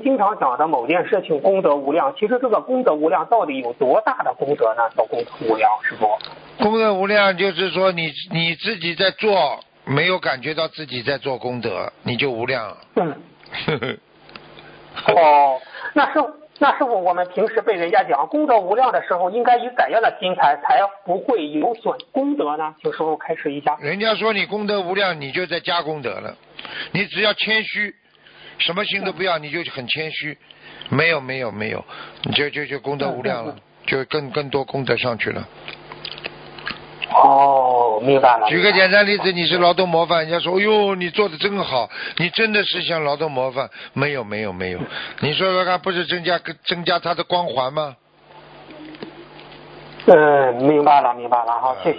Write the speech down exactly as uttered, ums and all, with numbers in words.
经常讲的某件事情功德无量，其实这个功德无量到底有多大的功德呢？叫功德无量，师傅。 功德无量就是说你你自己在做，没有感觉到自己在做功德，你就无量了。 嗯。哦，那师傅，那师傅，我们平时被人家讲功德无量的时候，应该以怎样的心态才不会有损功德呢？请师傅开示一下。 人家说你功德无量，你就在加功德了。你只要谦虚，什么心都不要，你就很谦虚。没有没有没有，你就就就功德无量了，就更更多功德上去了。 哦，明白了。 举个简单例子，你是劳动模范，人家说，哎呦，你做的真好，你真的是像劳动模范。没有没有没有，你说说看，不是增加增加他的光环吗？ 嗯，明白了明白了，好，谢谢。